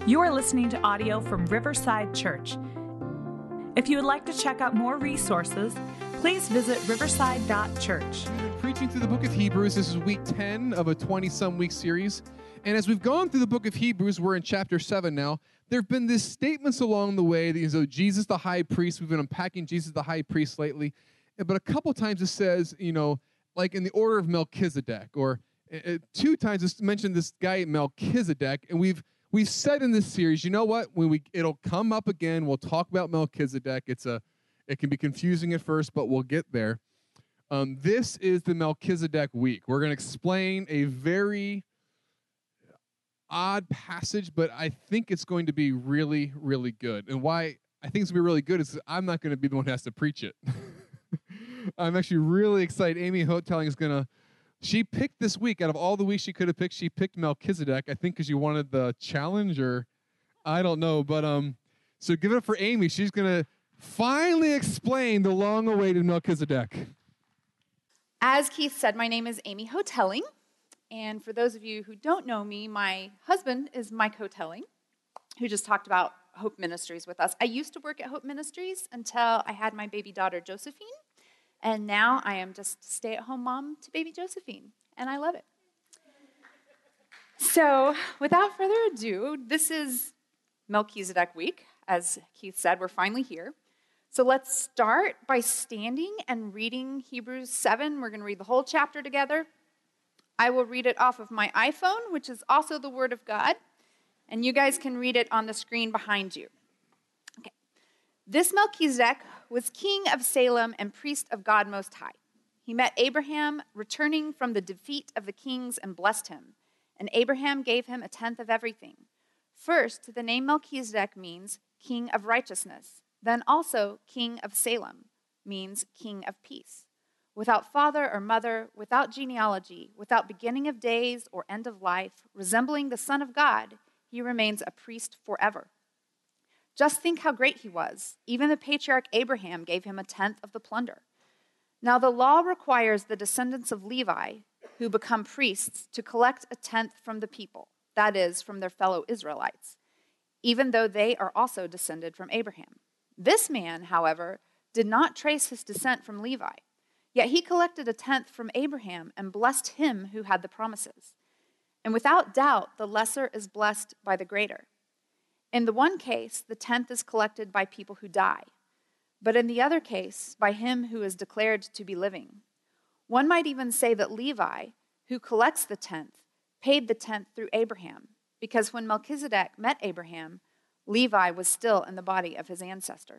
You are listening to audio from Riverside Church. If you would like to check out more resources, please visit riverside.church. We've been preaching through the book of Hebrews. This is week 10 of a 20-some week series. And as we've gone through the book of Hebrews, we're in chapter 7 now. There have been these statements along the way that, Jesus the high priest, we've been unpacking Jesus the high priest lately. But a couple times it says, like in the order of Melchizedek, or two times it's mentioned this guy Melchizedek, and we've said in this series, you know what? It'll come up again. We'll talk about Melchizedek. It can be confusing at first, but we'll get there. This is the Melchizedek week. We're going to explain a very odd passage, but I think it's going to be really, really good. And why I think it's going to be really good is I'm not going to be the one who has to preach it. I'm actually really excited. Amy Hoteling is going to. She picked this week, out of all the weeks she could have picked, she picked Melchizedek, I think because you wanted the challenge, or I don't know. But so give it up for Amy. She's going to finally explain the long-awaited Melchizedek. As Keith said, my name is Amy Hoteling. And for those of you who don't know me, my husband is Mike Hoteling, who just talked about Hope Ministries with us. I used to work at Hope Ministries until I had my baby daughter, Josephine. And now I am just a stay-at-home mom to baby Josephine, and I love it. So without further ado, this is Melchizedek week. As Keith said, we're finally here. So let's start by standing and reading Hebrews 7. We're going to read the whole chapter together. I will read it off of my iPhone, which is also the Word of God, and you guys can read it on the screen behind you. Okay. This Melchizedek was king of Salem and priest of God Most High. He met Abraham returning from the defeat of the kings and blessed him. And Abraham gave him a tenth of everything. First, the name Melchizedek means king of righteousness. Then also king of Salem means king of peace. Without father or mother, without genealogy, without beginning of days or end of life, resembling the Son of God, he remains a priest forever. Just think how great he was. Even the patriarch Abraham gave him a tenth of the plunder. Now the law requires the descendants of Levi, who become priests, to collect a tenth from the people, that is, from their fellow Israelites, even though they are also descended from Abraham. This man, however, did not trace his descent from Levi, yet he collected a tenth from Abraham and blessed him who had the promises. And without doubt, the lesser is blessed by the greater. In the one case, the tenth is collected by people who die, but in the other case, by him who is declared to be living. One might even say that Levi, who collects the tenth, paid the tenth through Abraham, because when Melchizedek met Abraham, Levi was still in the body of his ancestor.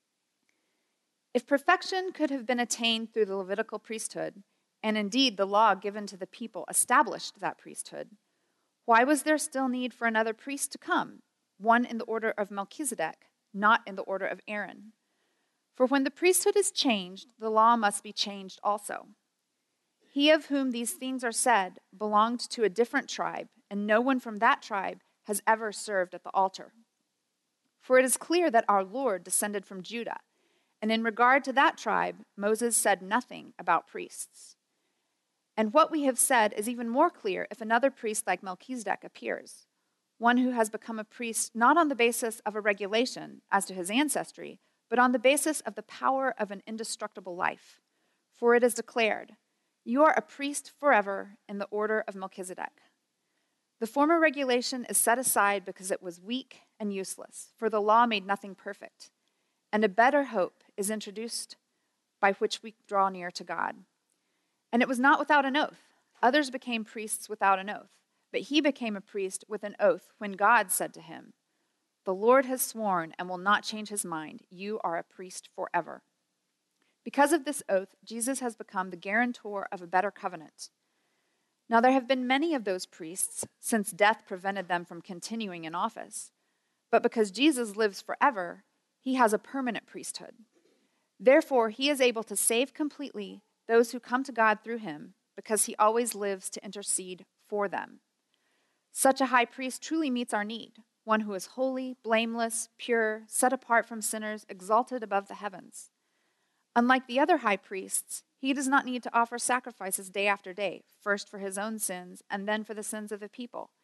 If perfection could have been attained through the Levitical priesthood, and indeed the law given to the people established that priesthood, why was there still need for another priest to come? One in the order of Melchizedek, not in the order of Aaron. For when the priesthood is changed, the law must be changed also. He of whom these things are said belonged to a different tribe, and no one from that tribe has ever served at the altar. For it is clear that our Lord descended from Judah, and in regard to that tribe, Moses said nothing about priests. And what we have said is even more clear if another priest like Melchizedek appears, one who has become a priest not on the basis of a regulation as to his ancestry, but on the basis of the power of an indestructible life. For it is declared, "You are a priest forever in the order of Melchizedek." The former regulation is set aside because it was weak and useless, for the law made nothing perfect. And a better hope is introduced by which we draw near to God. And it was not without an oath. Others became priests without an oath. But he became a priest with an oath when God said to him, "The Lord has sworn and will not change his mind. You are a priest forever." Because of this oath, Jesus has become the guarantor of a better covenant. Now there have been many of those priests since death prevented them from continuing in office. But because Jesus lives forever, he has a permanent priesthood. Therefore, he is able to save completely those who come to God through him, because he always lives to intercede for them. Such a high priest truly meets our need, one who is holy, blameless, pure, set apart from sinners, exalted above the heavens. Unlike the other high priests, he does not need to offer sacrifices day after day, first for his own sins and then for the sins of the people.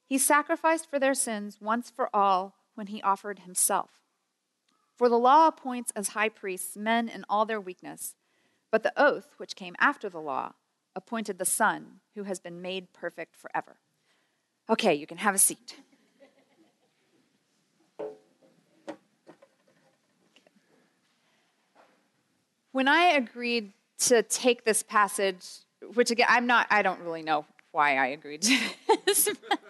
He sacrificed for their sins once for all when he offered himself. For the law appoints as high priests men in all their weakness, but the oath, which came after the law, appointed the Son, who has been made perfect forever. Okay, you can have a seat. When I agreed to take this passage, which again, I don't really know why I agreed to this,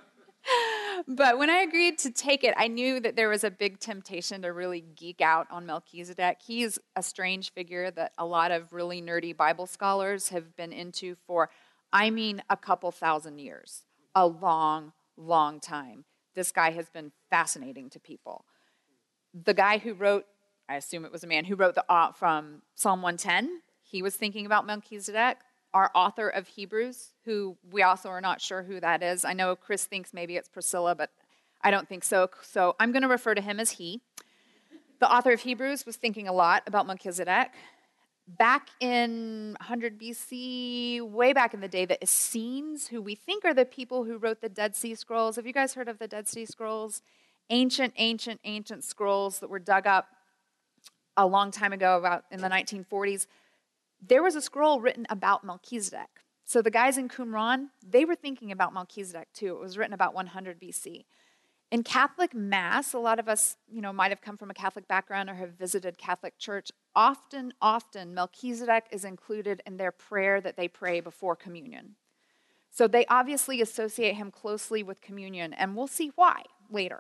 but when I agreed to take it, I knew that there was a big temptation to really geek out on Melchizedek. He's a strange figure that a lot of really nerdy Bible scholars have been into for, a couple thousand years. A long, long time. This guy has been fascinating to people. The guy who wrote, I assume it was a man, who wrote from Psalm 110, he was thinking about Melchizedek. Our author of Hebrews, who we also are not sure who that is. I know Chris thinks maybe it's Priscilla, but I don't think so. So I'm going to refer to him as he. The author of Hebrews was thinking a lot about Melchizedek. Back in 100 BC, way back in the day, the Essenes, who we think are the people who wrote the Dead Sea Scrolls. Have you guys heard of the Dead Sea Scrolls? Ancient scrolls that were dug up a long time ago, about in the 1940s. There was a scroll written about Melchizedek. So the guys in Qumran, they were thinking about Melchizedek too. It was written about 100 BC. In Catholic Mass, a lot of us, might have come from a Catholic background or have visited Catholic church. Often, Melchizedek is included in their prayer that they pray before communion. So they obviously associate him closely with communion, and we'll see why later.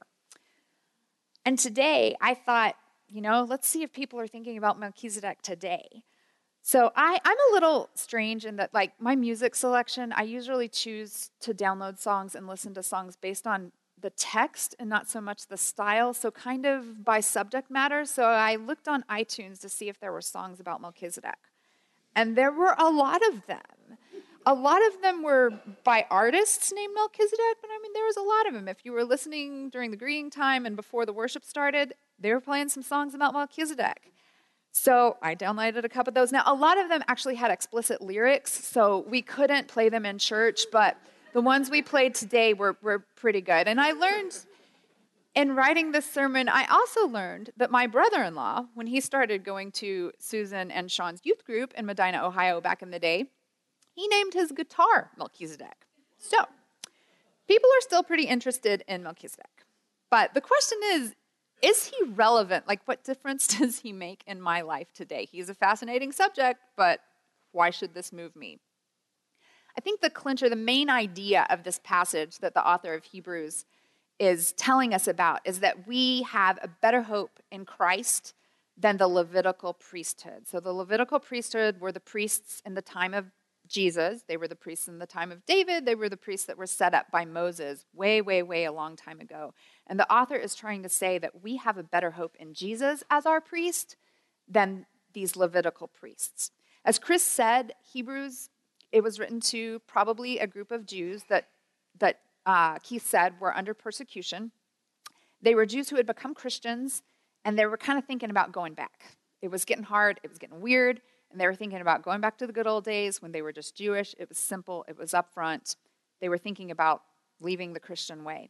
And today, I thought, let's see if people are thinking about Melchizedek today. So I'm a little strange in that, my music selection, I usually choose to download songs and listen to songs based on the text and not so much the style, so kind of by subject matter. So I looked on iTunes to see if there were songs about Melchizedek. And there were a lot of them. A lot of them were by artists named Melchizedek, but there was a lot of them. If you were listening during the greeting time and before the worship started, they were playing some songs about Melchizedek. So I downloaded a couple of those. Now, a lot of them actually had explicit lyrics, so we couldn't play them in church, but the ones we played today were pretty good. And I learned, in writing this sermon, I also learned that my brother-in-law, when he started going to Susan and Sean's youth group in Medina, Ohio back in the day, he named his guitar Melchizedek. So people are still pretty interested in Melchizedek. But the question is he relevant? What difference does he make in my life today? He's a fascinating subject, but why should this move me? I think the clincher, the main idea of this passage that the author of Hebrews is telling us about is that we have a better hope in Christ than the Levitical priesthood. So the Levitical priesthood were the priests in the time of Jesus. They were the priests in the time of David. They were the priests that were set up by Moses way, way, way a long time ago. And the author is trying to say that we have a better hope in Jesus as our priest than these Levitical priests. As Chris said, Hebrews, it was written to probably a group of Jews that Keith said were under persecution. They were Jews who had become Christians, and they were kind of thinking about going back. It was getting hard. It was getting weird. And they were thinking about going back to the good old days when they were just Jewish. It was simple. It was upfront. They were thinking about leaving the Christian way.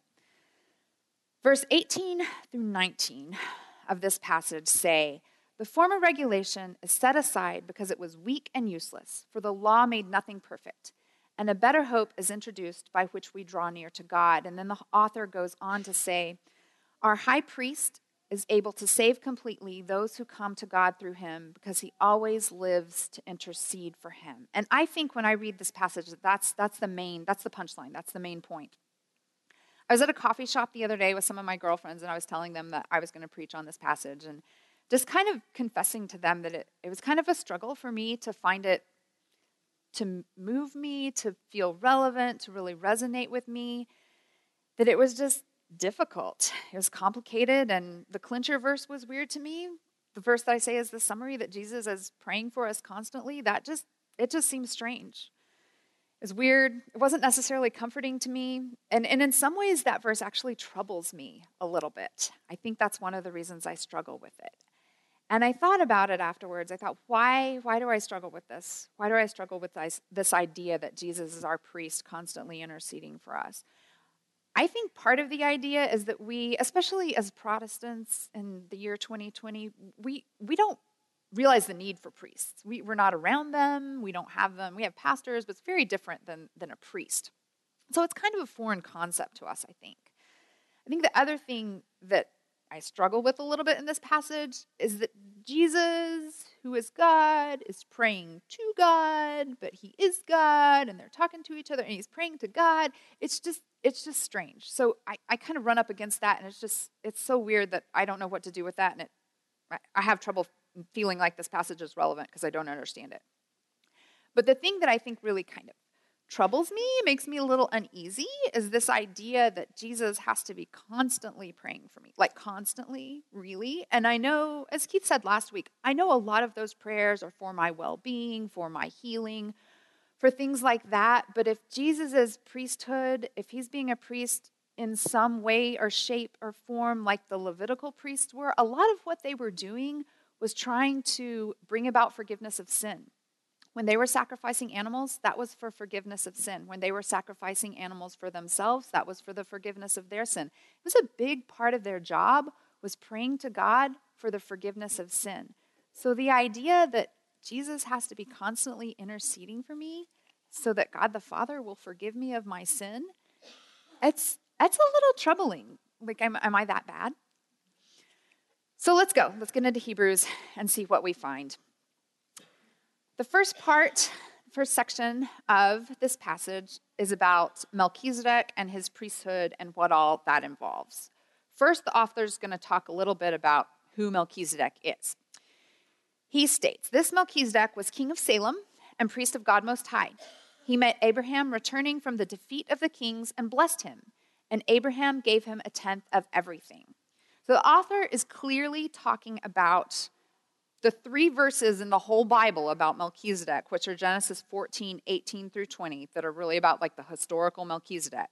Verse 18 through 19 of this passage say, "The former regulation is set aside because it was weak and useless, for the law made nothing perfect. And a better hope is introduced by which we draw near to God." And then the author goes on to say, "Our high priest is able to save completely those who come to God through him because he always lives to intercede for him." And I think when I read this passage, that's the punchline, that's the main point. I was at a coffee shop the other day with some of my girlfriends, and I was telling them that I was going to preach on this passage, and just kind of confessing to them that it was kind of a struggle for me to find it to move me, to feel relevant, to really resonate with me, that it was just difficult. It was complicated, and the clincher verse was weird to me. The verse that I say is the summary that Jesus is praying for us constantly. It just seems strange. It was weird. It wasn't necessarily comforting to me. And in some ways, that verse actually troubles me a little bit. I think that's one of the reasons I struggle with it. And I thought about it afterwards. I thought, why do I struggle with this? Why do I struggle with this idea that Jesus is our priest constantly interceding for us? I think part of the idea is that we, especially as Protestants in the year 2020, we don't realize the need for priests. We're not around them. We don't have them. We have pastors, but it's very different than a priest. So it's kind of a foreign concept to us, I think. I think the other thing that I struggle with a little bit in this passage is that Jesus, who is God, is praying to God, but he is God, and they're talking to each other, and he's praying to God. It's just strange. So I kind of run up against that, and it's so weird that I don't know what to do with that, and I have trouble feeling like this passage is relevant because I don't understand it. But the thing that I think really kind of troubles me, makes me a little uneasy, is this idea that Jesus has to be constantly praying for me. Like constantly, really. And I know, as Keith said last week, I know a lot of those prayers are for my well-being, for my healing, for things like that. But if Jesus' priesthood, if he's being a priest in some way or shape or form like the Levitical priests were, a lot of what they were doing was trying to bring about forgiveness of sin. When they were sacrificing animals, that was for forgiveness of sin. When they were sacrificing animals for themselves, that was for the forgiveness of their sin. It was a big part of their job, was praying to God for the forgiveness of sin. So the idea that Jesus has to be constantly interceding for me so that God the Father will forgive me of my sin, that's a little troubling. Like, am I that bad? So let's go. Let's get into Hebrews and see what we find. The first section of this passage is about Melchizedek and his priesthood and what all that involves. First, the author's going to talk a little bit about who Melchizedek is. He states, "This Melchizedek was king of Salem and priest of God Most High. He met Abraham returning from the defeat of the kings and blessed him, and Abraham gave him a tenth of everything." So the author is clearly talking about the 3 verses in the whole Bible about Melchizedek, which are Genesis 14, 18 through 20, that are really about like the historical Melchizedek.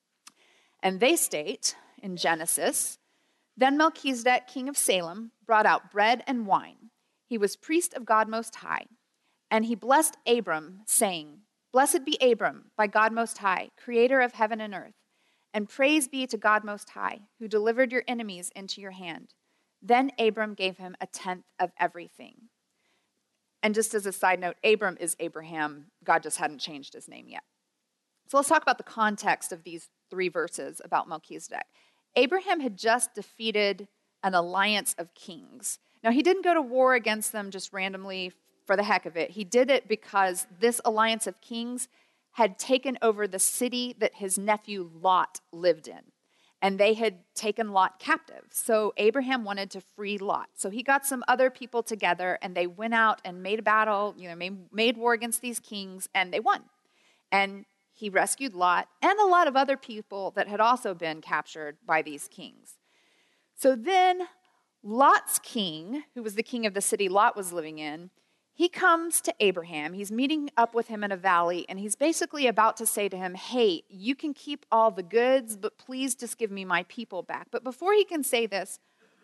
And they state in Genesis, "Then Melchizedek, king of Salem, brought out bread and wine. He was priest of God Most High. And he blessed Abram, saying, 'Blessed be Abram by God Most High, creator of heaven and earth. And praise be to God Most High, who delivered your enemies into your hand.' Then Abram gave him a tenth of everything." And just as a side note, Abram is Abraham. God just hadn't changed his name yet. So let's talk about the context of these 3 verses about Melchizedek. Abraham had just defeated an alliance of kings. Now, he didn't go to war against them just randomly for the heck of it. He did it because this alliance of kings had taken over the city that his nephew Lot lived in. And they had taken Lot captive. So Abraham wanted to free Lot. So he got some other people together, and they went out and made a battle, made war against these kings, and they won. And he rescued Lot and a lot of other people that had also been captured by these kings. So then Lot's king, who was the king of the city Lot was living in, he comes to Abraham. He's meeting up with him in a valley, and he's basically about to say to him, "Hey, you can keep all the goods, but please just give me my people back." But before he can say this,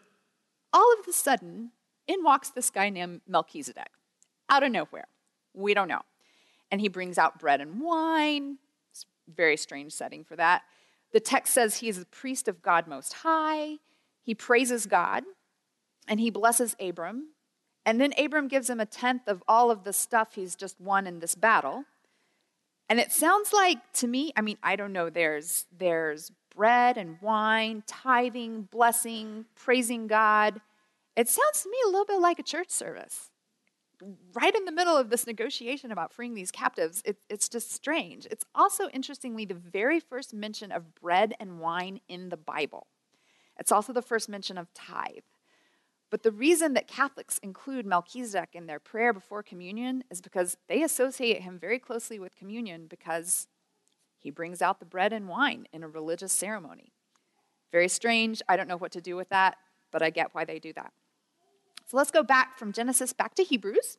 all of a sudden, in walks this guy named Melchizedek, out of nowhere. We don't know. And he brings out bread and wine. It's a very strange setting for that. The text says he is the priest of God Most High. He praises God, and he blesses Abram. And then Abram gives him a tenth of all of the stuff he's just won in this battle. And it sounds like, to me, I don't know, there's bread and wine, tithing, blessing, praising God. It sounds to me a little bit like a church service. Right in the middle of this negotiation about freeing these captives, it's just strange. It's also, interestingly, the very first mention of bread and wine in the Bible. It's also the first mention of tithe. But the reason that Catholics include Melchizedek in their prayer before communion is because they associate him very closely with communion because he brings out the bread and wine in a religious ceremony. Very strange. I don't know what to do with that, but I get why they do that. So let's go back from Genesis back to Hebrews.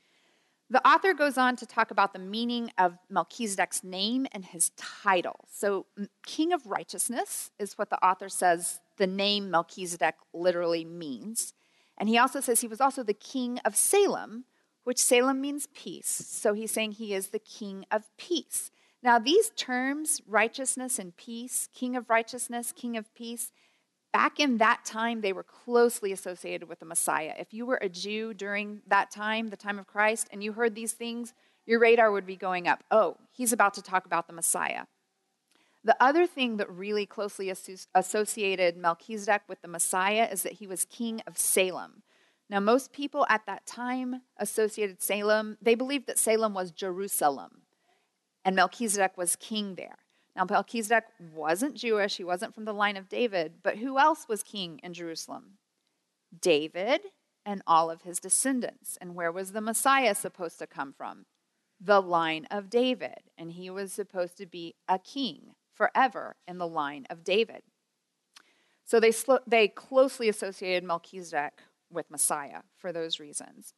The author goes on to talk about the meaning of Melchizedek's name and his title. So King of Righteousness is what the author says the name Melchizedek literally means. And he also says he was also the king of Salem, which Salem means peace. So he's saying he is the king of peace. Now, these terms, righteousness and peace, king of righteousness, king of peace, back in that time, they were closely associated with the Messiah. If you were a Jew during that time, the time of Christ, and you heard these things, your radar would be going up. Oh, he's about to talk about the Messiah. The other thing that really closely associated Melchizedek with the Messiah is that he was king of Salem. Now, most people at that time associated Salem. They believed that Salem was Jerusalem, and Melchizedek was king there. Now, Melchizedek wasn't Jewish. He wasn't from the line of David. But who else was king in Jerusalem? David and all of his descendants. And where was the Messiah supposed to come from? The line of David. And he was supposed to be a king forever in the line of David. So they closely associated Melchizedek with Messiah for those reasons.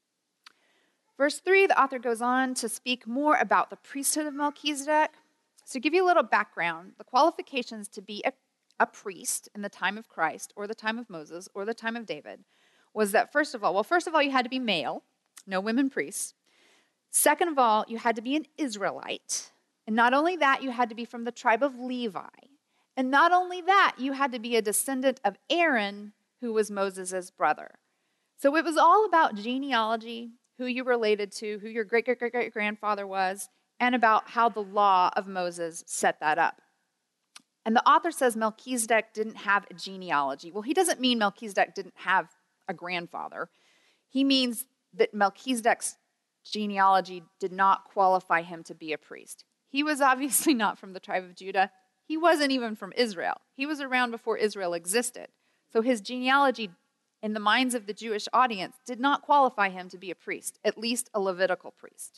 Verse 3, the author goes on to speak more about the priesthood of Melchizedek. So to give you a little background, the qualifications to be a priest in the time of Christ or the time of Moses or the time of David was that first of all, you had to be male, no women priests. Second of all, you had to be an Israelite. And not only that, you had to be from the tribe of Levi. And not only that, you had to be a descendant of Aaron, who was Moses' brother. So it was all about genealogy, who you related to, who your great-great-great-grandfather was, and about how the law of Moses set that up. And the author says Melchizedek didn't have a genealogy. Well, he doesn't mean Melchizedek didn't have a grandfather. He means that Melchizedek's genealogy did not qualify him to be a priest. He was obviously not from the tribe of Judah. He wasn't even from Israel. He was around before Israel existed. So his genealogy, in the minds of the Jewish audience, did not qualify him to be a priest, at least a Levitical priest.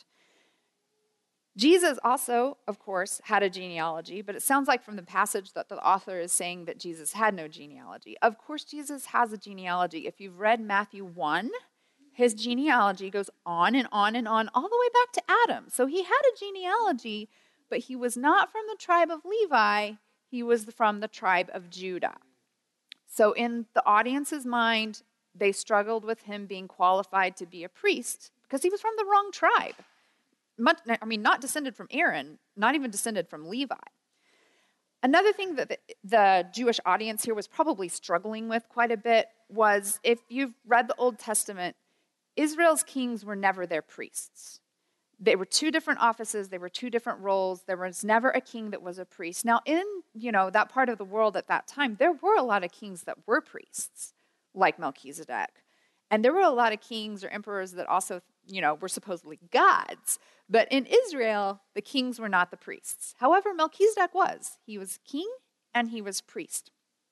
Jesus also, of course, had a genealogy, but it sounds like from the passage that the author is saying that Jesus had no genealogy. Of course, Jesus has a genealogy. If you've read Matthew 1, his genealogy goes on and on and on, all the way back to Adam. So he had a genealogy, but he was not from the tribe of Levi. He was from the tribe of Judah. So in the audience's mind, they struggled with him being qualified to be a priest because he was from the wrong tribe. Not descended from Aaron, not even descended from Levi. Another thing that the Jewish audience here was probably struggling with quite a bit was, if you've read the Old Testament, Israel's kings were never their priests. They were two different offices, they were two different roles. There was never a king that was a priest. Now, in that part of the world at that time, there were a lot of kings that were priests, like Melchizedek. And there were a lot of kings or emperors that also, were supposedly gods. But in Israel, the kings were not the priests. However, Melchizedek was. He was king and he was priest.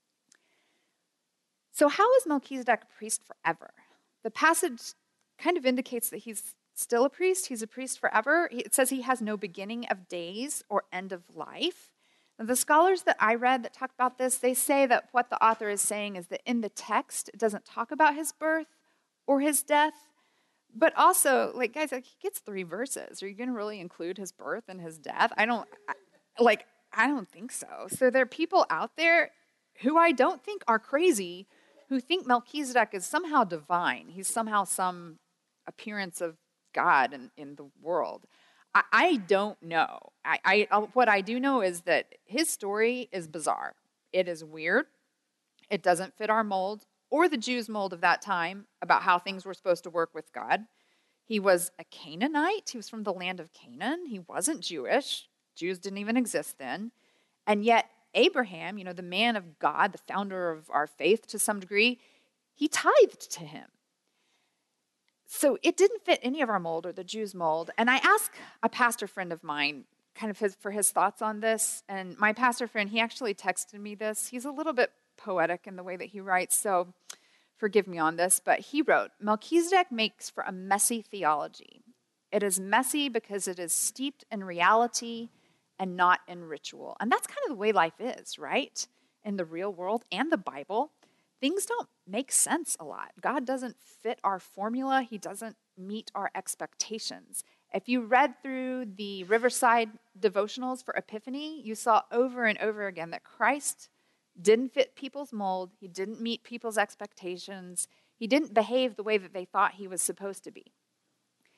So how is Melchizedek a priest forever? The passage kind of indicates that he's still a priest. He's a priest forever. It says he has no beginning of days or end of life. Now, the scholars that I read that talk about this, they say that what the author is saying is that in the text, it doesn't talk about his birth or his death. But also, guys, he gets 3 verses. Are you going to really include his birth and his death? I don't think so. So there are people out there who I don't think are crazy, who think Melchizedek is somehow divine. He's somehow some appearance of God in the world. I don't know. What I do know is that his story is bizarre. It is weird. It doesn't fit our mold or the Jews' mold of that time about how things were supposed to work with God. He was a Canaanite. He was from the land of Canaan. He wasn't Jewish. Jews didn't even exist then. And yet Abraham, the man of God, the founder of our faith to some degree, he tithed to him. So it didn't fit any of our mold or the Jews' mold. And I asked a pastor friend of mine for his thoughts on this. And my pastor friend, he actually texted me this. He's a little bit poetic in the way that he writes, so forgive me on this. But he wrote, Melchizedek makes for a messy theology. It is messy because it is steeped in reality and not in ritual. And that's kind of the way life is, right? In the real world and the Bible, things don't make sense a lot. God doesn't fit our formula. He doesn't meet our expectations. If you read through the Riverside devotionals for Epiphany, you saw over and over again that Christ didn't fit people's mold. He didn't meet people's expectations. He didn't behave the way that they thought he was supposed to be.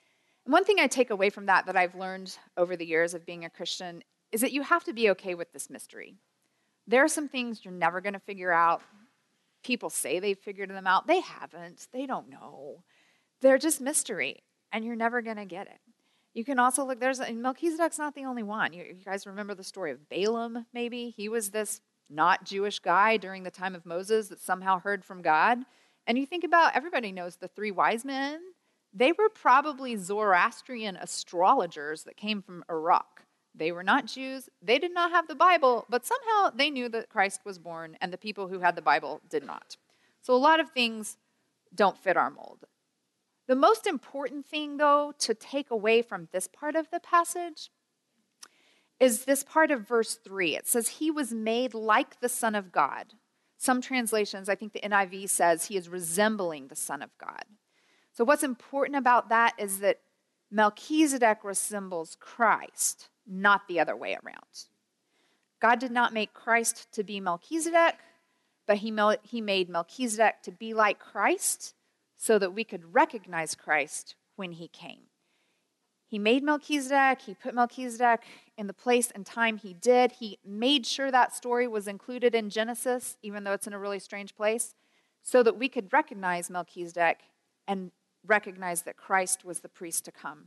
One thing I take away from that I've learned over the years of being a Christian is that you have to be okay with this mystery. There are some things you're never going to figure out. People say they've figured them out. They haven't. They don't know. They're just mystery, and you're never going to get it. You can also look, Melchizedek's not the only one. You guys remember the story of Balaam, maybe? He was this not Jewish guy during the time of Moses that somehow heard from God. And you think about, everybody knows the three wise men. They were probably Zoroastrian astrologers that came from Iraq. They were not Jews. They did not have the Bible, but somehow they knew that Christ was born, and the people who had the Bible did not. So a lot of things don't fit our mold. The most important thing, though, to take away from this part of the passage is this part of verse 3. It says, he was made like the Son of God. Some translations, I think the NIV says, he is resembling the Son of God. So what's important about that is that Melchizedek resembles Christ, not the other way around. God did not make Christ to be Melchizedek, but he made Melchizedek to be like Christ so that we could recognize Christ when he came. He made Melchizedek, he put Melchizedek in the place and time he did. He made sure that story was included in Genesis, even though it's in a really strange place, so that we could recognize Melchizedek and recognize that Christ was the priest to come.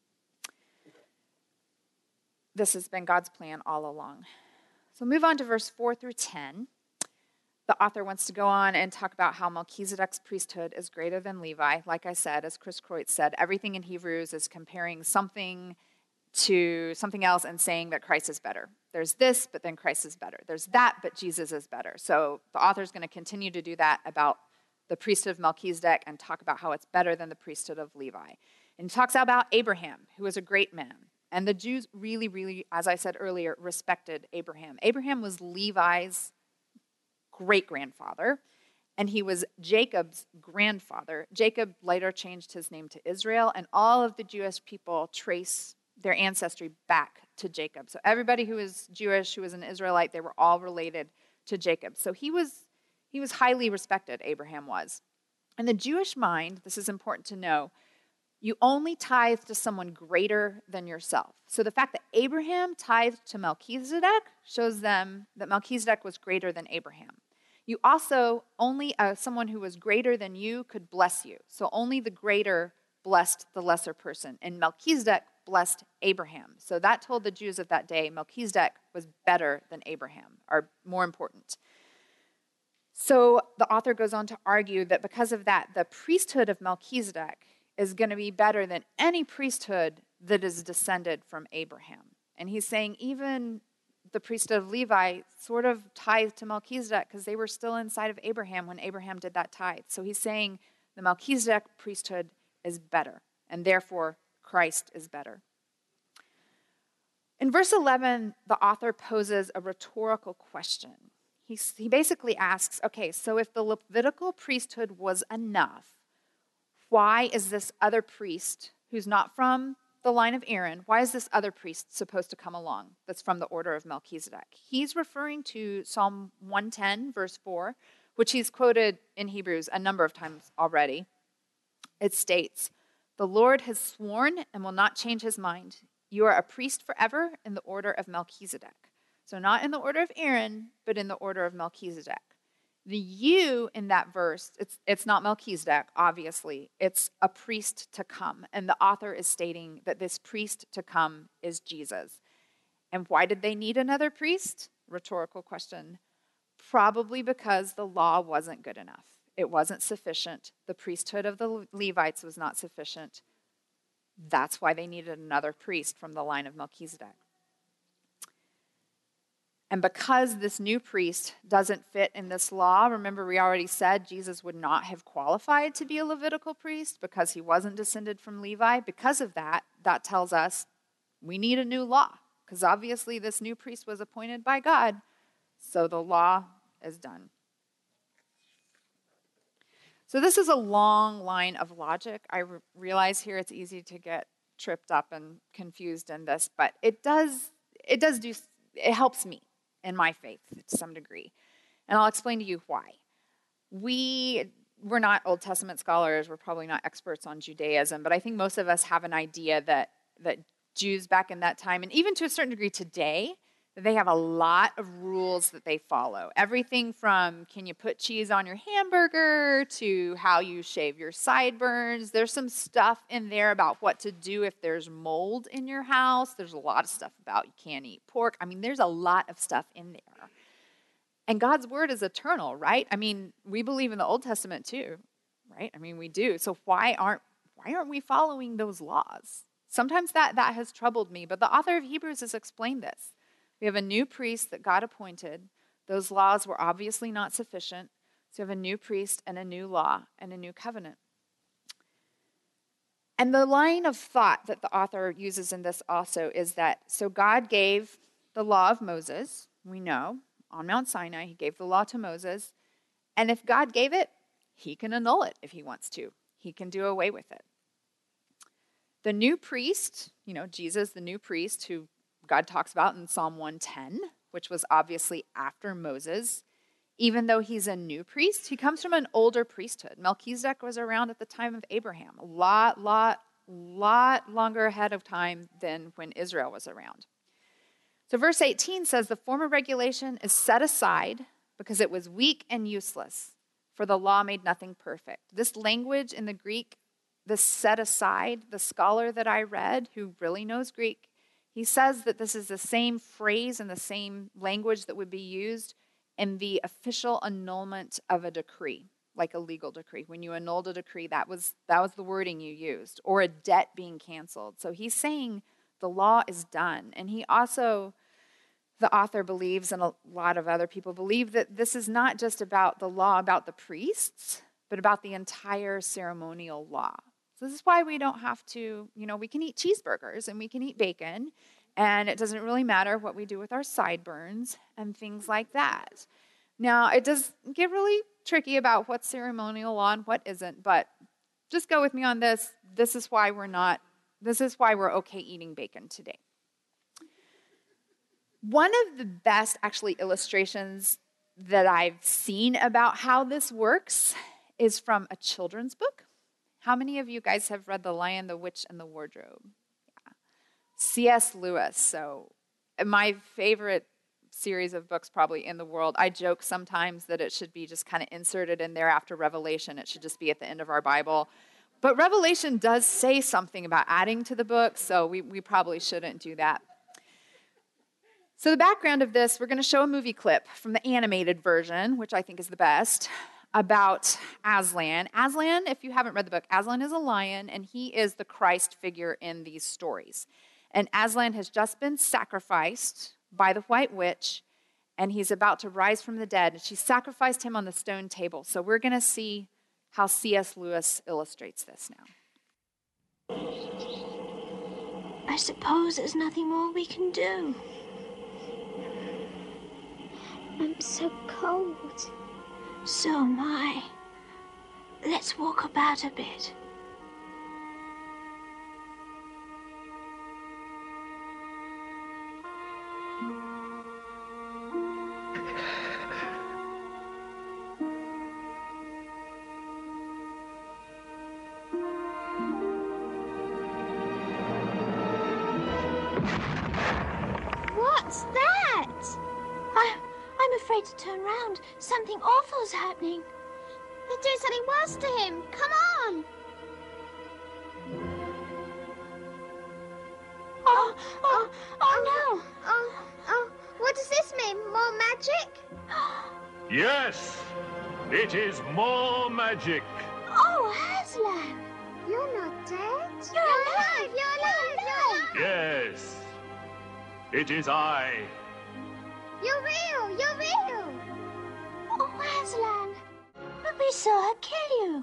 This has been God's plan all along. So move on to verse 4 through 10. The author wants to go on and talk about how Melchizedek's priesthood is greater than Levi. Like I said, as Chris Kreutz said, everything in Hebrews is comparing something to something else and saying that Christ is better. There's this, but then Christ is better. There's that, but Jesus is better. So the author is going to continue to do that about the priesthood of Melchizedek and talk about how it's better than the priesthood of Levi. And he talks about Abraham, who was a great man. And the Jews really, really, as I said earlier, respected Abraham. Abraham was Levi's great-grandfather, and he was Jacob's grandfather. Jacob later changed his name to Israel, and all of the Jewish people trace their ancestry back to Jacob. So everybody who was Jewish, who was an Israelite, they were all related to Jacob. So he was highly respected, Abraham was. In the Jewish mind, this is important to know, you only tithe to someone greater than yourself. So the fact that Abraham tithed to Melchizedek shows them that Melchizedek was greater than Abraham. You also, only someone who was greater than you could bless you. So only the greater blessed the lesser person. And Melchizedek blessed Abraham. So that told the Jews of that day, Melchizedek was better than Abraham, or more important. So the author goes on to argue that because of that, the priesthood of Melchizedek is going to be better than any priesthood that is descended from Abraham. And he's saying even the priesthood of Levi sort of tithed to Melchizedek because they were still inside of Abraham when Abraham did that tithe. So he's saying the Melchizedek priesthood is better, and therefore Christ is better. In verse 11, the author poses a rhetorical question. He basically asks, okay, so if the Levitical priesthood was enough, why is this other priest who's not from the line of Aaron, why is this other priest supposed to come along that's from the order of Melchizedek? He's referring to Psalm 110, verse 4, which he's quoted in Hebrews a number of times already. It states, "The Lord has sworn and will not change his mind. You are a priest forever in the order of Melchizedek." So not in the order of Aaron, but in the order of Melchizedek. The you in that verse, it's not Melchizedek, obviously. It's a priest to come. And the author is stating that this priest to come is Jesus. And why did they need another priest? Rhetorical question. Probably because the law wasn't good enough. It wasn't sufficient. The priesthood of the Levites was not sufficient. That's why they needed another priest from the line of Melchizedek. And because this new priest doesn't fit in this law, remember we already said Jesus would not have qualified to be a Levitical priest because he wasn't descended from Levi. Because of that, that tells us we need a new law because obviously this new priest was appointed by God, so the law is done. So this is a long line of logic. I realize here it's easy to get tripped up and confused in this, but it helps me in my faith to some degree. And I'll explain to you why. We we're not Old Testament scholars. We're probably not experts on Judaism, but I think most of us have an idea that Jews back in that time, and even to a certain degree today, they have a lot of rules that they follow. Everything from can you put cheese on your hamburger to how you shave your sideburns. There's some stuff in there about what to do if there's mold in your house. There's a lot of stuff about you can't eat pork. I mean, there's a lot of stuff in there. And God's word is eternal, right? I mean, we believe in the Old Testament too, right? I mean, we do. So why aren't we following those laws? Sometimes that has troubled me, but the author of Hebrews has explained this. We have a new priest that God appointed. Those laws were obviously not sufficient. So we have a new priest and a new law and a new covenant. And the line of thought that the author uses in this also is that, so God gave the law of Moses, we know, on Mount Sinai. He gave the law to Moses. And if God gave it, he can annul it if he wants to. He can do away with it. The new priest, Jesus, the new priest who God talks about in Psalm 110, which was obviously after Moses. Even though he's a new priest, he comes from an older priesthood. Melchizedek was around at the time of Abraham, a lot longer ahead of time than when Israel was around. So verse 18 says, the former regulation is set aside because it was weak and useless, for the law made nothing perfect. This language in the Greek, this set aside, the scholar that I read who really knows Greek, he says that this is the same phrase and the same language that would be used in the official annulment of a decree, like a legal decree. When you annulled a decree, that was the wording you used, or a debt being canceled. So he's saying the law is done. And he also, the author believes, and a lot of other people believe, that this is not just about the law about the priests, but about the entire ceremonial law. So this is why we don't have to, we can eat cheeseburgers and we can eat bacon, and it doesn't really matter what we do with our sideburns and things like that. Now, it does get really tricky about what's ceremonial law and what isn't, but just go with me on this. This is why we're okay eating bacon today. One of the best, actually, illustrations that I've seen about how this works is from a children's book. How many of you guys have read The Lion, the Witch, and the Wardrobe? Yeah. C.S. Lewis. So my favorite series of books probably in the world. I joke sometimes that it should be just kind of inserted in there after Revelation. It should just be at the end of our Bible. But Revelation does say something about adding to the book, so we probably shouldn't do that. So the background of this, we're going to show a movie clip from the animated version, which I think is the best, about Aslan. Aslan, if you haven't read the book, Aslan is a lion, and he is the Christ figure in these stories. And Aslan has just been sacrificed by the White Witch, and he's about to rise from the dead. And she sacrificed him on the stone table. So we're going to see how C.S. Lewis illustrates this now. I suppose there's nothing more we can do. I'm so cold. So am I. Let's walk about a bit. What's that? I'm afraid to turn around. Something awful's happening. They're doing something worse to him. Come on. Oh no. Oh, what does this mean? More magic? Yes, it is more magic. Oh, Aslan. You're not dead. You're alive. You're alive. Yes, it is I. You're real. You're real. Oh, Aslan. But we saw her kill you.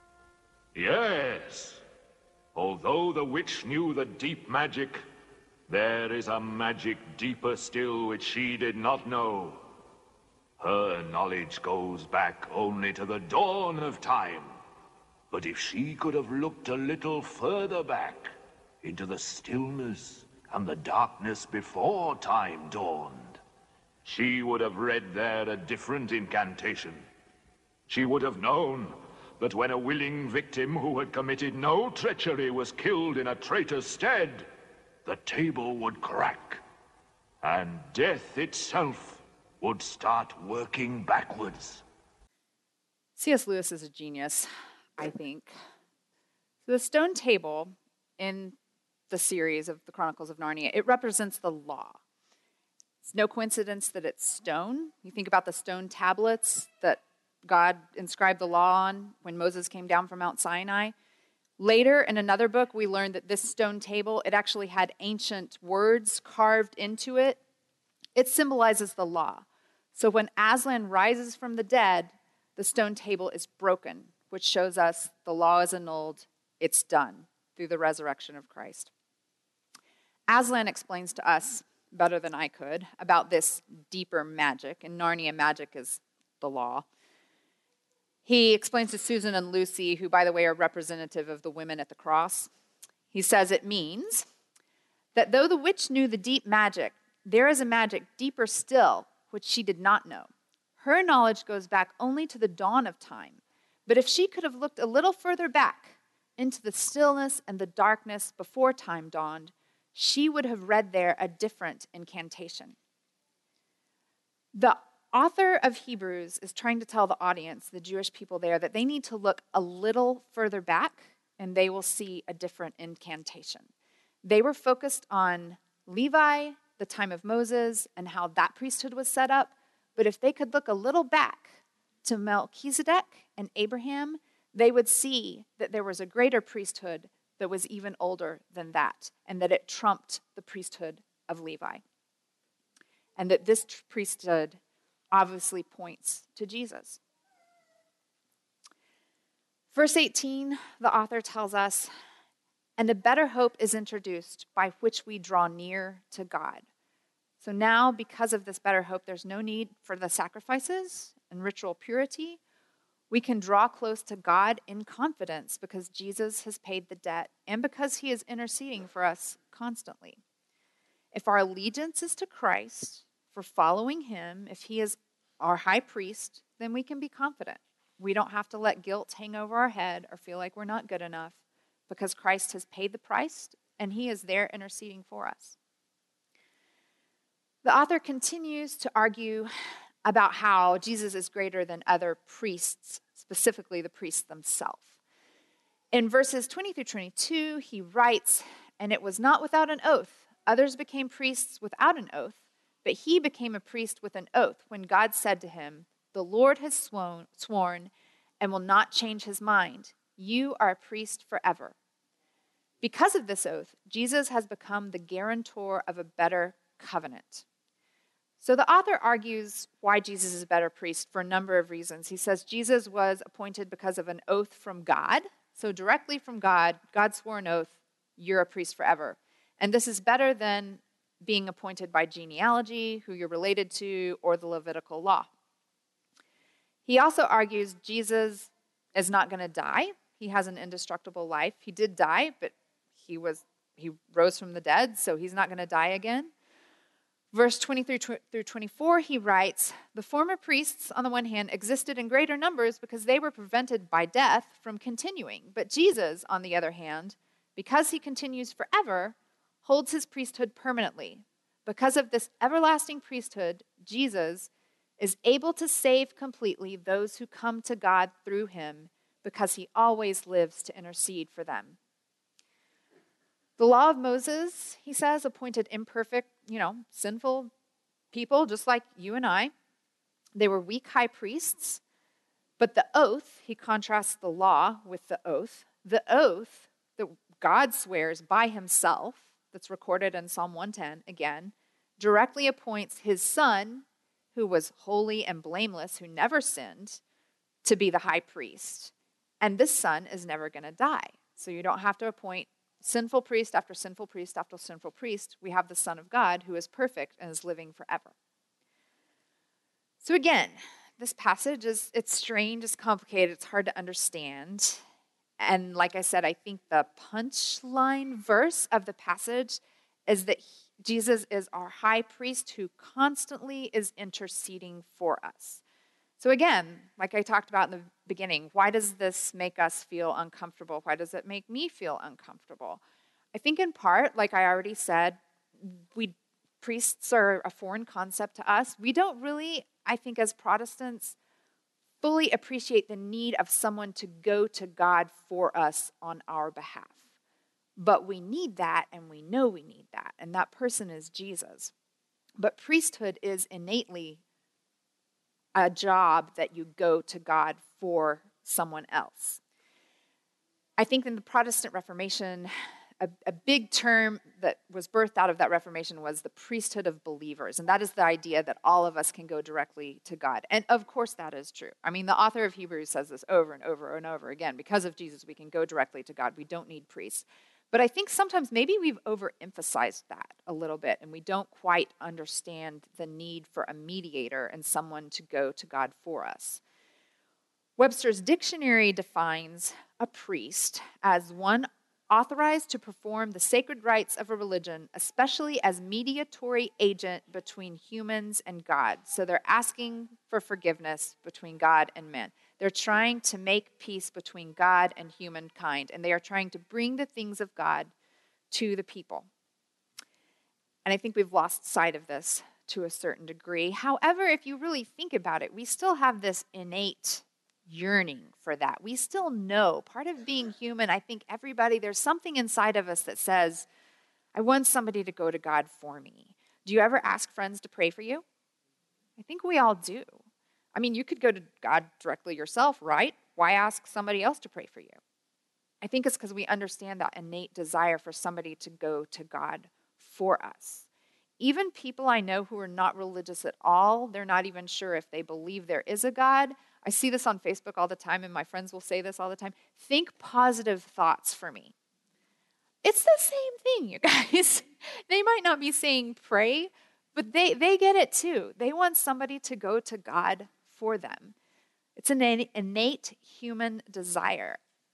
Yes. Although the witch knew the deep magic, there is a magic deeper still which she did not know. Her knowledge goes back only to the dawn of time. But if she could have looked a little further back into the stillness and the darkness before time dawned, she would have read there a different incantation. She would have known that when a willing victim who had committed no treachery was killed in a traitor's stead, the table would crack, and death itself would start working backwards. C.S. Lewis is a genius, I think. So the stone table in the series of the Chronicles of Narnia, it represents the law. It's no coincidence that it's stone. You think about the stone tablets that God inscribed the law on when Moses came down from Mount Sinai. Later, in another book, we learned that this stone table, it actually had ancient words carved into it. It symbolizes the law. So when Aslan rises from the dead, the stone table is broken, which shows us the law is annulled, it's done through the resurrection of Christ. Aslan explains to us, better than I could, about this deeper magic. In Narnia, magic is the law. He explains to Susan and Lucy, who, by the way, are representative of the women at the cross. He says it means that though the witch knew the deep magic, there is a magic deeper still, which she did not know. Her knowledge goes back only to the dawn of time. But if she could have looked a little further back into the stillness and the darkness before time dawned, she would have read there a different incantation. The author of Hebrews is trying to tell the audience, the Jewish people there, that they need to look a little further back and they will see a different incantation. They were focused on Levi, the time of Moses, and how that priesthood was set up. But if they could look a little back to Melchizedek and Abraham, they would see that there was a greater priesthood that was even older than that, and that it trumped the priesthood of Levi. And that this priesthood obviously points to Jesus. Verse 18, the author tells us, and a better hope is introduced by which we draw near to God. So now, because of this better hope, there's no need for the sacrifices and ritual purity. We can draw close to God in confidence because Jesus has paid the debt and because he is interceding for us constantly. If our allegiance is to Christ, for following him, if he is our high priest, then we can be confident. We don't have to let guilt hang over our head or feel like we're not good enough because Christ has paid the price and he is there interceding for us. The author continues to argue about how Jesus is greater than other priests, specifically the priests themselves. In verses 20 through 22, he writes, and it was not without an oath. Others became priests without an oath, but he became a priest with an oath when God said to him, the Lord has sworn and will not change his mind. You are a priest forever. Because of this oath, Jesus has become the guarantor of a better covenant. So the author argues why Jesus is a better priest for a number of reasons. He says Jesus was appointed because of an oath from God. So directly from God, God swore an oath, you're a priest forever. And this is better than being appointed by genealogy, who you're related to, or the Levitical law. He also argues Jesus is not going to die. He has an indestructible life. He did die, but he rose from the dead, so he's not going to die again. Verse 23 through 24, he writes, the former priests, on the one hand, existed in greater numbers because they were prevented by death from continuing. But Jesus, on the other hand, because he continues forever, holds his priesthood permanently. Because of this everlasting priesthood, Jesus is able to save completely those who come to God through him because he always lives to intercede for them. The law of Moses, he says, appointed imperfect, sinful people just like you and I. They were weak high priests, but the oath, he contrasts the law with the oath that God swears by himself, that's recorded in Psalm 110 again, directly appoints his son, who was holy and blameless, who never sinned, to be the high priest. And this son is never going to die. So you don't have to appoint sinful priest after sinful priest after sinful priest. We have the Son of God who is perfect and is living forever. So again, this passage it's strange, it's complicated, it's hard to understand. And like I said, I think the punchline verse of the passage is that Jesus is our high priest who constantly is interceding for us. So again, like I talked about in the beginning, why does this make us feel uncomfortable? Why does it make me feel uncomfortable? I think in part, like I already said, priests are a foreign concept to us. We don't really, I think as Protestants, fully appreciate the need of someone to go to God for us on our behalf. But we need that, and we know we need that, and that person is Jesus. But priesthood is innately a job that you go to God for someone else. I think in the Protestant Reformation, a big term that was birthed out of that Reformation was the priesthood of believers. And that is the idea that all of us can go directly to God. And of course that is true. I mean, the author of Hebrews says this over and over and over again. Because of Jesus, we can go directly to God. We don't need priests. But I think sometimes maybe we've overemphasized that a little bit, and we don't quite understand the need for a mediator and someone to go to God for us. Webster's dictionary defines a priest as one authorized to perform the sacred rites of a religion, especially as mediatory agent between humans and God. So they're asking for forgiveness between God and men. They're trying to make peace between God and humankind, and they are trying to bring the things of God to the people. And I think we've lost sight of this to a certain degree. However, if you really think about it, we still have this innate yearning for that. We still know, part of being human, I think everybody, there's something inside of us that says, I want somebody to go to God for me. Do you ever ask friends to pray for you? I think we all do. I mean, you could go to God directly yourself, right? Why ask somebody else to pray for you? I think it's because we understand that innate desire for somebody to go to God for us. Even people I know who are not religious at all, they're not even sure if they believe there is a God. I see this on Facebook all the time, and my friends will say this all the time. Think positive thoughts for me. It's the same thing, you guys. They might not be saying pray, but they get it too. They want somebody to go to God for them. It's an innate human desire.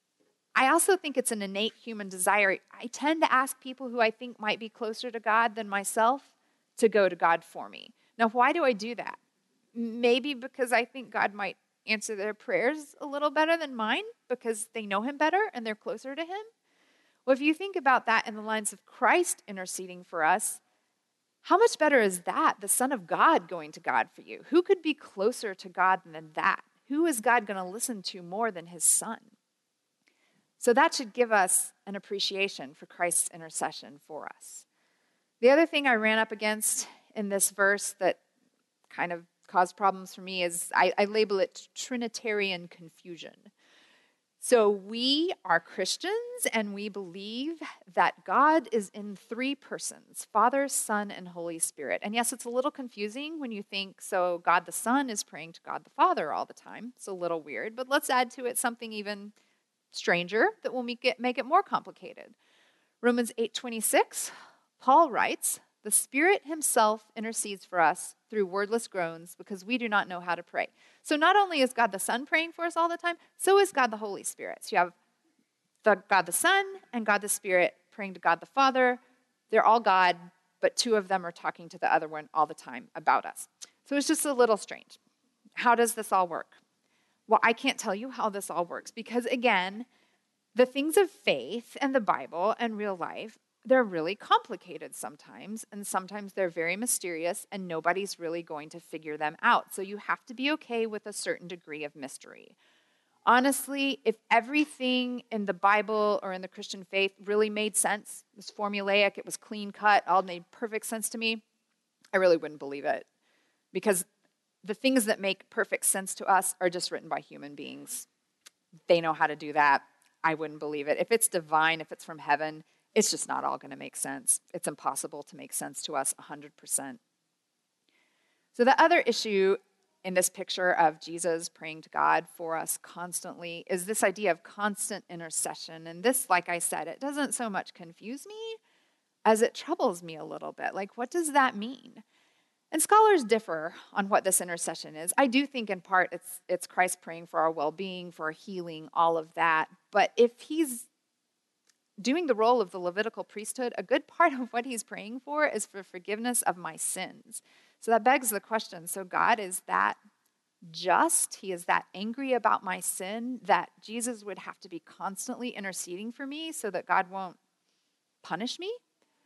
I also think it's an innate human desire. I tend to ask people who I think might be closer to God than myself to go to God for me. Now, why do I do that? Maybe because I think God might answer their prayers a little better than mine because they know him better and they're closer to him. Well, if you think about that in the lines of Christ interceding for us, how much better is that, the Son of God going to God for you? Who could be closer to God than that? Who is God going to listen to more than his Son? So that should give us an appreciation for Christ's intercession for us. The other thing I ran up against in this verse that kind of caused problems for me is I label it Trinitarian confusion. So we are Christians and we believe that God is in three persons, Father, Son, and Holy Spirit. And yes, it's a little confusing when you think, so God the Son is praying to God the Father all the time. It's a little weird, but let's add to it something even stranger that will make it more complicated. Romans 8:26, Paul writes, the Spirit himself intercedes for us through wordless groans because we do not know how to pray. So not only is God the Son praying for us all the time, so is God the Holy Spirit. So you have God the Son and God the Spirit praying to God the Father. They're all God, but two of them are talking to the other one all the time about us. So it's just a little strange. How does this all work? Well, I can't tell you how this all works because, again, the things of faith and the Bible and real life, they're really complicated sometimes, and sometimes they're very mysterious, and nobody's really going to figure them out. So you have to be okay with a certain degree of mystery. Honestly, if everything in the Bible or in the Christian faith really made sense, it was formulaic, it was clean cut, all made perfect sense to me, I really wouldn't believe it. Because the things that make perfect sense to us are just written by human beings. They know how to do that. I wouldn't believe it. If it's divine, if it's from heaven, it's just not all going to make sense. It's impossible to make sense to us 100%. So the other issue in this picture of Jesus praying to God for us constantly is this idea of constant intercession. And this, like I said, it doesn't so much confuse me as it troubles me a little bit. Like, what does that mean? And scholars differ on what this intercession is. I do think in part it's Christ praying for our well-being, for our healing, all of that. But if he's doing the role of the Levitical priesthood, a good part of what he's praying for is for forgiveness of my sins. So that begs the question, so God, is that just, he is that angry about my sin that Jesus would have to be constantly interceding for me so that God won't punish me?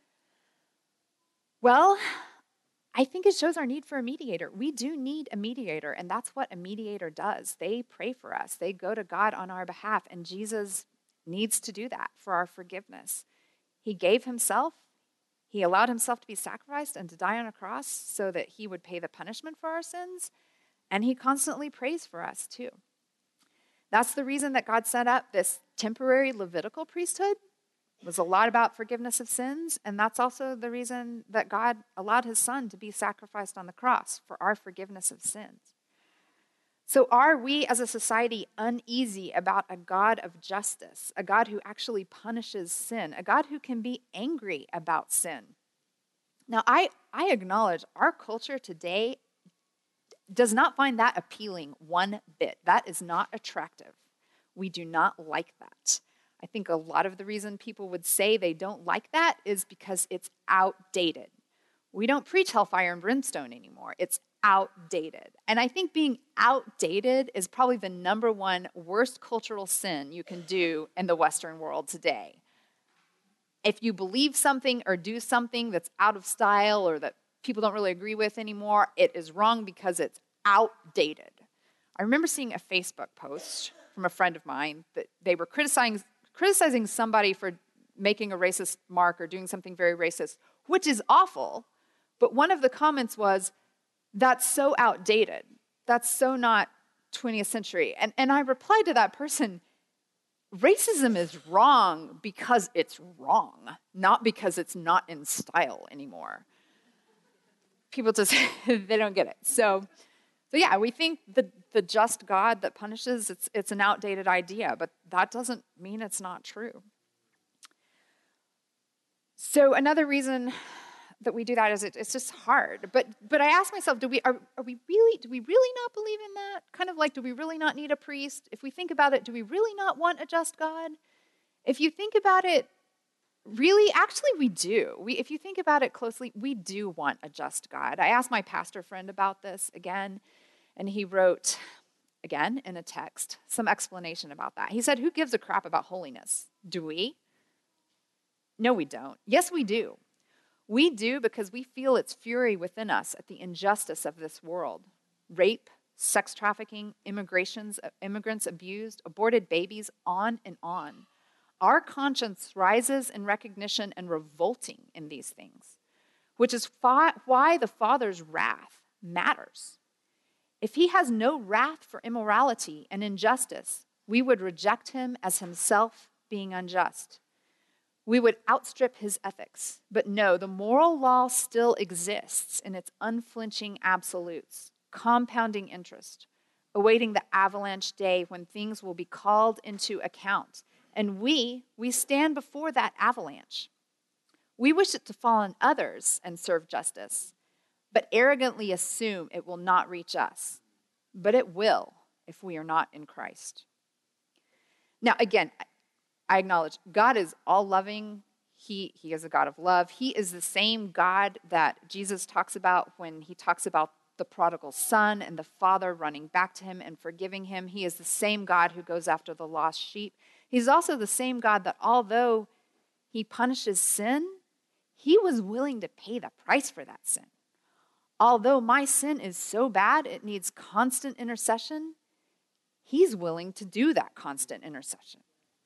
Well, I think it shows our need for a mediator. We do need a mediator, and that's what a mediator does. They pray for us. They go to God on our behalf, and Jesus needs to do that for our forgiveness. He gave himself. He allowed himself to be sacrificed and to die on a cross so that he would pay the punishment for our sins, and he constantly prays for us too. That's the reason that God set up this temporary Levitical priesthood. It was a lot about forgiveness of sins, and that's also the reason that God allowed his son to be sacrificed on the cross for our forgiveness of sins. So are we as a society uneasy about a God of justice, a God who actually punishes sin, a God who can be angry about sin? Now, I acknowledge our culture today does not find that appealing one bit. That is not attractive. We do not like that. I think a lot of the reason people would say they don't like that is because it's outdated. We don't preach hellfire and brimstone anymore. It's outdated. And I think being outdated is probably the number one worst cultural sin you can do in the Western world today. If you believe something or do something that's out of style or that people don't really agree with anymore, it is wrong because it's outdated. I remember seeing a Facebook post from a friend of mine that they were criticizing somebody for making a racist mark or doing something very racist, which is awful. But one of the comments was, that's so outdated. That's so not 20th century. And I replied to that person, racism is wrong because it's wrong, not because it's not in style anymore. People just, they don't get it. So yeah, we think the just God that punishes, it's an outdated idea, but that doesn't mean it's not true. So another reason that we do that is it's just hard. But I ask myself, do we really not believe in that? Kind of like, do we really not need a priest? If we think about it, do we really not want a just God? If you think about it, really, actually we do. If you think about it closely, we do want a just God. I asked my pastor friend about this again, and he wrote, again, in a text, some explanation about that. He said, who gives a crap about holiness? Do we? No, we don't. Yes, we do. We do because we feel its fury within us at the injustice of this world. Rape, sex trafficking, immigrants abused, aborted babies, on and on. Our conscience rises in recognition and revolting in these things, which is why the Father's wrath matters. If he has no wrath for immorality and injustice, we would reject him as himself being unjust. We would outstrip his ethics. But no, the moral law still exists in its unflinching absolutes, compounding interest, awaiting the avalanche day when things will be called into account. And we stand before that avalanche. We wish it to fall on others and serve justice, but arrogantly assume it will not reach us. But it will if we are not in Christ. Now, again, I acknowledge God is all-loving. He is a God of love. He is the same God that Jesus talks about when he talks about the prodigal son and the father running back to him and forgiving him. He is the same God who goes after the lost sheep. He's also the same God that although he punishes sin, he was willing to pay the price for that sin. Although my sin is so bad it needs constant intercession, he's willing to do that constant intercession.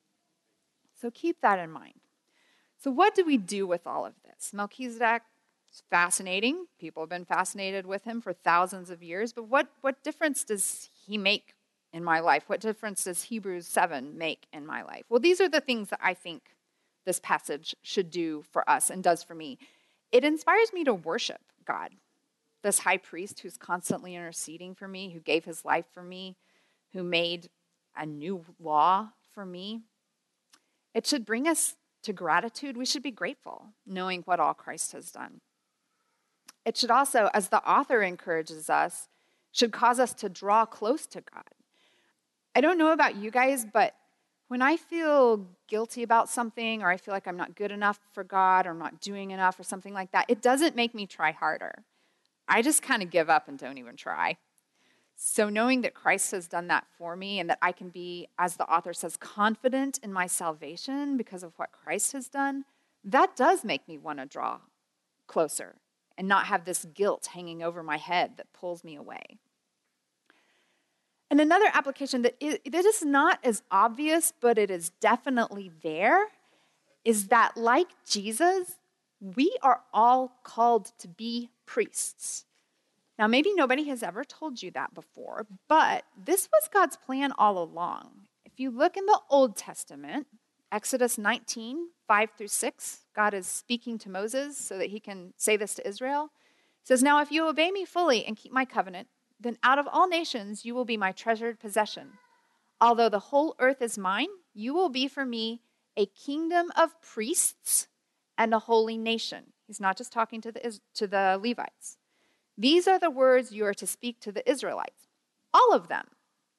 So keep that in mind. So what do we do with all of this? Melchizedek is fascinating. People have been fascinated with him for thousands of years, but what difference does he make in my life? What difference does Hebrews 7 make in my life? Well, these are the things that I think this passage should do for us and does for me. It inspires me to worship God, this high priest who's constantly interceding for me, who gave his life for me, who made a new law for me. It should bring us to gratitude. We should be grateful, knowing what all Christ has done. It should also, as the author encourages us, should cause us to draw close to God. I don't know about you guys, but when I feel guilty about something, or I feel like I'm not good enough for God, or I'm not doing enough, or something like that, it doesn't make me try harder. I just kind of give up and don't even try. So knowing that Christ has done that for me and that I can be, as the author says, confident in my salvation because of what Christ has done, that does make me want to draw closer and not have this guilt hanging over my head that pulls me away. And another application that is not as obvious, but it is definitely there, is that like Jesus, we are all called to be priests. Now, maybe nobody has ever told you that before, but this was God's plan all along. If you look in the Old Testament, Exodus 19, 5-6, God is speaking to Moses so that he can say this to Israel. He says, "Now if you obey me fully and keep my covenant, then out of all nations you will be my treasured possession. Although the whole earth is mine, you will be for me a kingdom of priests and a holy nation." He's not just talking to the Levites. "These are the words you are to speak to the Israelites, all of them."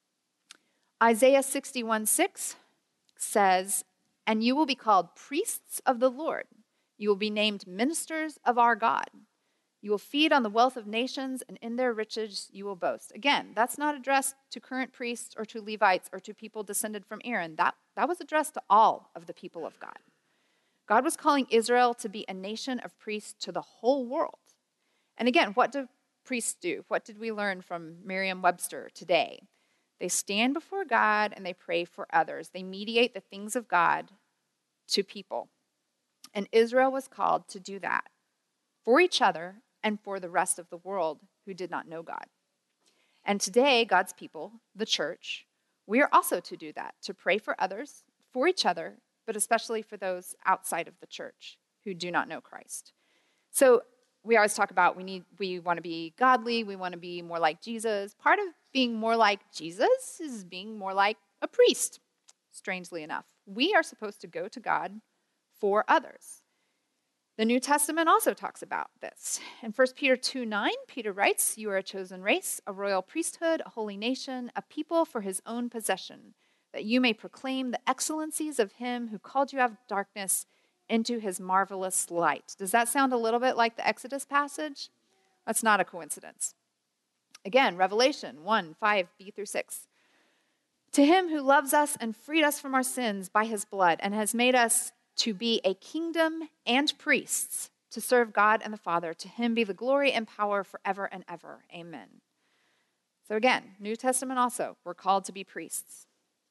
Isaiah 61:6 says, "And you will be called priests of the Lord. You will be named ministers of our God. You will feed on the wealth of nations, and in their riches you will boast." Again, that's not addressed to current priests or to Levites or to people descended from Aaron. That was addressed to all of the people of God. God was calling Israel to be a nation of priests to the whole world. And again, what do priests do? What did we learn from Merriam-Webster today? They stand before God and they pray for others. They mediate the things of God to people. And Israel was called to do that for each other and for the rest of the world who did not know God. And today, God's people, the church, we are also to do that, to pray for others, for each other, but especially for those outside of the church who do not know Christ. So we always talk about we want to be godly, we want to be more like Jesus. Part of being more like Jesus is being more like a priest, strangely enough. We are supposed to go to God for others. The New Testament also talks about this. In 1 Peter 2:9, Peter writes, "You are a chosen race, a royal priesthood, a holy nation, a people for his own possession, that you may proclaim the excellencies of him who called you out of darkness into his marvelous light." Does that sound a little bit like the Exodus passage? That's not a coincidence. Again, Revelation 1:5b-6. "To him who loves us and freed us from our sins by his blood and has made us to be a kingdom and priests to serve God and the Father, to him be the glory and power forever and ever. Amen." So again, New Testament also, we're called to be priests.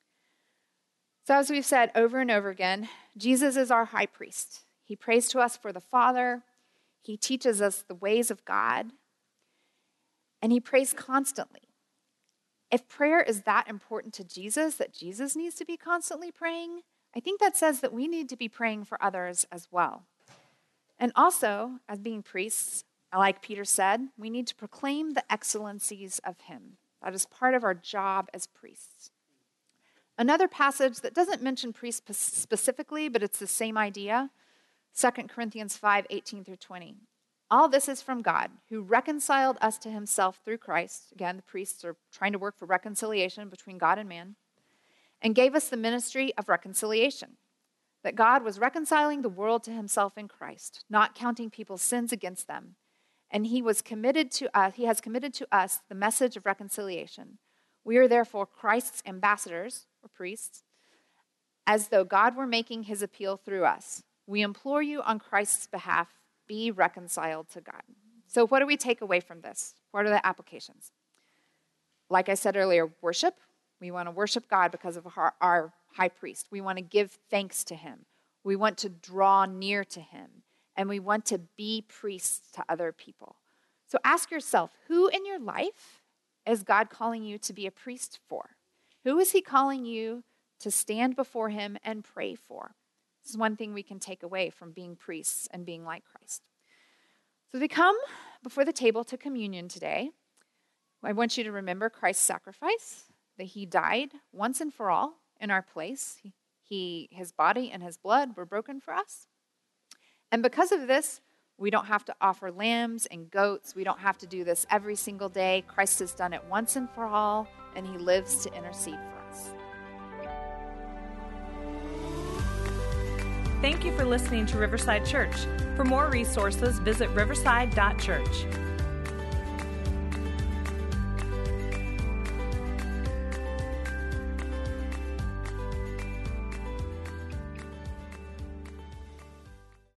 So as we've said over and over again, Jesus is our high priest. He prays to us for the Father. He teaches us the ways of God. And he prays constantly. If prayer is that important to Jesus, that Jesus needs to be constantly praying, I think that says that we need to be praying for others as well. And also, as being priests, like Peter said, we need to proclaim the excellencies of him. That is part of our job as priests. Another passage that doesn't mention priests specifically, but it's the same idea, 2 Corinthians 5:18-20. "All this is from God, who reconciled us to himself through Christ." Again, the priests are trying to work for reconciliation between God and man. "And gave us the ministry of reconciliation, that God was reconciling the world to himself in Christ, not counting people's sins against them. And he has committed to us the message of reconciliation. We are therefore Christ's ambassadors," or priests, "as though God were making his appeal through us. We implore you on Christ's behalf, be reconciled to God." So what do we take away from this? What are the applications? Like I said earlier, worship. We want to worship God because of our high priest. We want to give thanks to him. We want to draw near to him. And we want to be priests to other people. So ask yourself, who in your life is God calling you to be a priest for? Who is he calling you to stand before him and pray for? This is one thing we can take away from being priests and being like Christ. So as we come before the table to communion today, I want you to remember Christ's sacrifice, that he died once and for all in our place. His body and his blood were broken for us. And because of this, we don't have to offer lambs and goats. We don't have to do this every single day. Christ has done it once and for all, and he lives to intercede for us. Thank you for listening to Riverside Church. For more resources, visit riverside.church.